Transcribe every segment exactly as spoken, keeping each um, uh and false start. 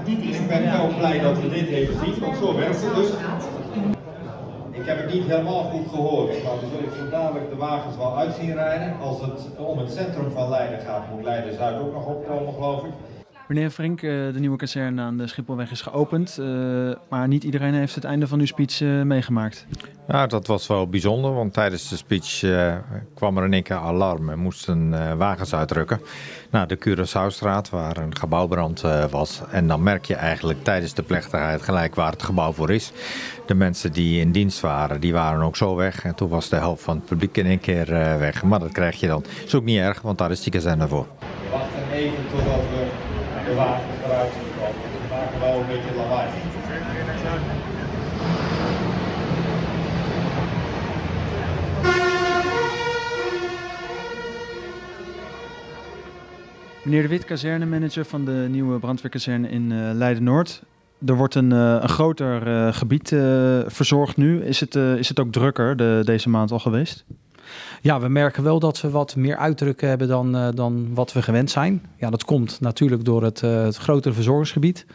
Ik ben heel blij dat we dit even zien, want zo werkt het dus. Ik heb het niet helemaal goed gehoord, maar we zullen zo dadelijk de wagens wel uit zien rijden. Als het om het centrum van Leiden gaat, moet Leiden-Zuid ook nog opkomen, geloof ik. Meneer Frenk, de nieuwe kazerne aan de Schipholweg is geopend, uh, maar niet iedereen heeft het einde van uw speech uh, meegemaakt. Ja, dat was wel bijzonder, want tijdens de speech uh, kwam er in één keer alarm en moesten uh, wagens uitrukken naar de Curaçaostraat, waar een gebouwbrand uh, was. En dan merk je eigenlijk tijdens de plechtigheid gelijk waar het gebouw voor is. De mensen die in dienst waren, die waren ook zo weg. En toen was de helft van het publiek in één keer uh, weg. Maar dat krijg je dan. Is ook niet erg, want daar is die kazerne voor. We wachten even totdat we de wagens eruit zien komen. We maken wel een beetje lawaai. Meneer De Wit, kazernemanager van de nieuwe brandweerkazerne in uh, Leiden-Noord. Er wordt een, uh, een groter uh, gebied uh, verzorgd nu. Is het, uh, is het ook drukker de, deze maand al geweest? Ja, we merken wel dat we wat meer uitdrukken hebben dan, uh, dan wat we gewend zijn. Ja, dat komt natuurlijk door het, uh, het grotere verzorgingsgebied.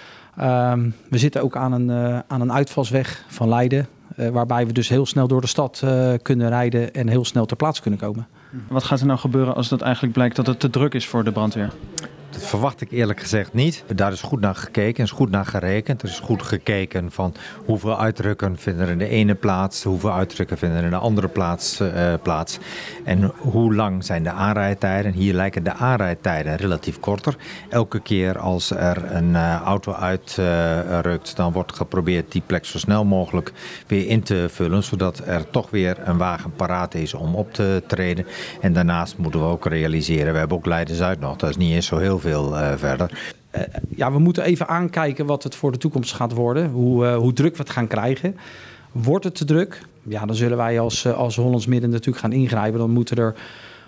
Uh, we zitten ook aan een, uh, aan een uitvalsweg van Leiden, uh, waarbij we dus heel snel door de stad uh, kunnen rijden en heel snel ter plaatse kunnen komen. Wat gaat er nou gebeuren als het eigenlijk blijkt dat het te druk is voor de brandweer? Dat verwacht ik eerlijk gezegd niet. Daar is goed naar gekeken, is goed naar gerekend. Er is goed gekeken van hoeveel uitdrukken vinden er in de ene plaats, hoeveel uitdrukken vinden er in de andere plaats, uh, plaats. En hoe lang zijn de aanrijdtijden. Hier lijken de aanrijdtijden relatief korter. Elke keer als er een uh, auto uitrukt, uh, dan wordt geprobeerd die plek zo snel mogelijk weer in te vullen, zodat er toch weer een wagen paraat is om op te treden. En daarnaast moeten we ook realiseren, we hebben ook Leiden-Zuid nog, dat is niet eens zo heel veel uh, verder. Uh, ja, we moeten even aankijken wat het voor de toekomst gaat worden. Hoe, uh, hoe druk we het gaan krijgen. Wordt het te druk? Ja, dan zullen wij als, als Hollands Midden natuurlijk gaan ingrijpen. Dan moeten er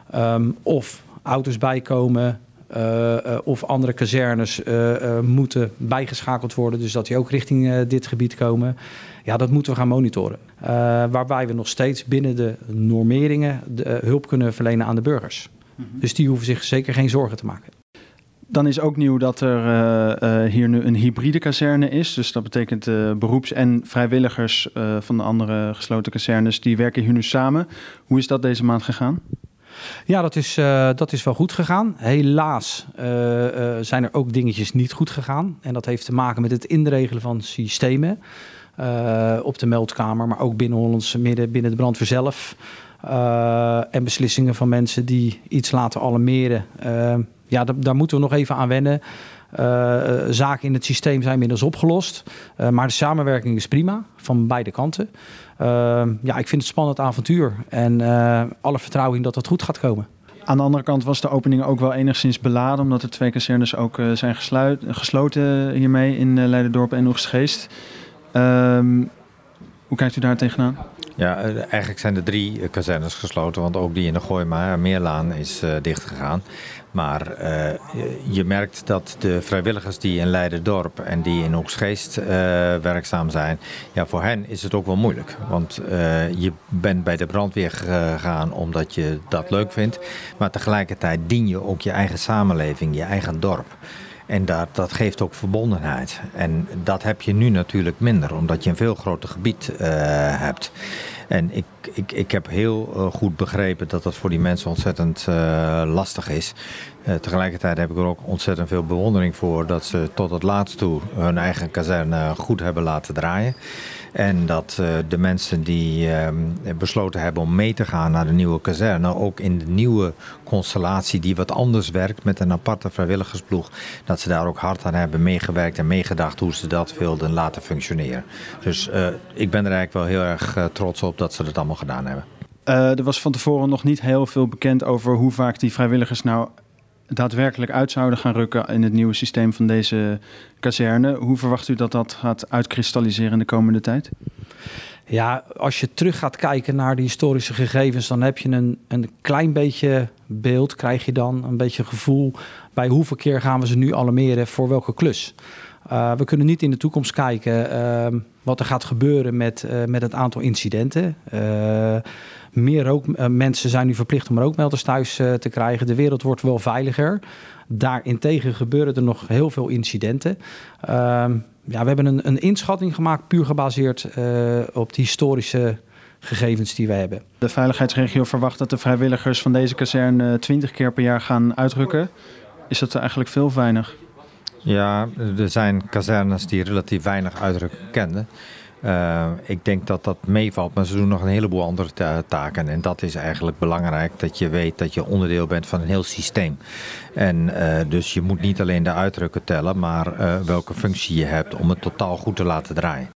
um, of auto's bij komen, uh, uh, of andere kazernes uh, uh, moeten bijgeschakeld worden. Dus dat die ook richting uh, dit gebied komen. Ja, dat moeten we gaan monitoren. Uh, waarbij we nog steeds binnen de normeringen de, uh, hulp kunnen verlenen aan de burgers. Mm-hmm. Dus die hoeven zich zeker geen zorgen te maken. Dan is ook nieuw dat er uh, uh, hier nu een hybride kazerne is. Dus dat betekent uh, beroeps- en vrijwilligers uh, van de andere gesloten kazernes, die werken hier nu samen. Hoe is dat deze maand gegaan? Ja, dat is, uh, dat is wel goed gegaan. Helaas uh, uh, zijn er ook dingetjes niet goed gegaan. En dat heeft te maken met het inregelen van systemen uh, op de meldkamer, maar ook binnen Hollands Midden, binnen de brandweer zelf. Uh, en beslissingen van mensen die iets laten alarmeren. Uh, ja, d- daar moeten we nog even aan wennen. Uh, zaken in het systeem zijn inmiddels opgelost. Uh, maar de samenwerking is prima, van beide kanten. Uh, ja, ik vind het een spannend avontuur. En uh, alle vertrouwen in dat het goed gaat komen. Aan de andere kant was de opening ook wel enigszins beladen, omdat er twee kazernes ook uh, zijn gesluit, gesloten hiermee in uh, Leiderdorp en Oegstgeest. Uh, hoe kijkt u daar tegenaan? Ja, eigenlijk zijn er drie kazernes gesloten, want ook die in de Gooima Meerlaan is uh, dichtgegaan. Maar uh, je merkt dat de vrijwilligers die in Leiderdorp en die in Oegstgeest uh, werkzaam zijn, ja, voor hen is het ook wel moeilijk. Want uh, je bent bij de brandweer gegaan omdat je dat leuk vindt, maar tegelijkertijd dien je ook je eigen samenleving, je eigen dorp. En dat, dat geeft ook verbondenheid. En dat heb je nu natuurlijk minder, omdat je een veel groter gebied uh, hebt. En ik, ik, ik heb heel uh, goed begrepen dat dat voor die mensen ontzettend uh, lastig is. Uh, tegelijkertijd heb ik er ook ontzettend veel bewondering voor dat ze tot het laatst toe hun eigen kazerne goed hebben laten draaien. En dat uh, de mensen die uh, besloten hebben om mee te gaan naar de nieuwe kazerne, ook in de nieuwe constellatie die wat anders werkt met een aparte vrijwilligersploeg, dat ze daar ook hard aan hebben meegewerkt en meegedacht hoe ze dat wilden laten functioneren. Dus uh, ik ben er eigenlijk wel heel erg uh, trots op dat ze dat allemaal gedaan hebben. Uh, er was van tevoren nog niet heel veel bekend over hoe vaak die vrijwilligers nou daadwerkelijk uit zouden gaan rukken in het nieuwe systeem van deze kazerne. Hoe verwacht u dat dat gaat uitkristalliseren in de komende tijd? Ja, als je terug gaat kijken naar de historische gegevens, dan heb je een, een klein beetje beeld, krijg je dan een beetje gevoel bij hoeveel keer gaan we ze nu alarmeren voor welke klus. Uh, we kunnen niet in de toekomst kijken uh, wat er gaat gebeuren met, uh, met het aantal incidenten. Uh, meer rook, uh, mensen zijn nu verplicht om rookmelders thuis uh, te krijgen. De wereld wordt wel veiliger. Daarentegen gebeuren er nog heel veel incidenten. Uh, ja, we hebben een, een inschatting gemaakt, puur gebaseerd uh, op de historische gegevens die we hebben. De veiligheidsregio verwacht dat de vrijwilligers van deze kazerne twintig keer per jaar gaan uitrukken. Is dat eigenlijk veel of weinig? Ja, er zijn kazernes die relatief weinig uitrukken kenden. Uh, ik denk dat dat meevalt, maar ze doen nog een heleboel andere ta- taken. En dat is eigenlijk belangrijk, dat je weet dat je onderdeel bent van een heel systeem. En uh, dus je moet niet alleen de uitrukken tellen, maar uh, welke functie je hebt om het totaal goed te laten draaien.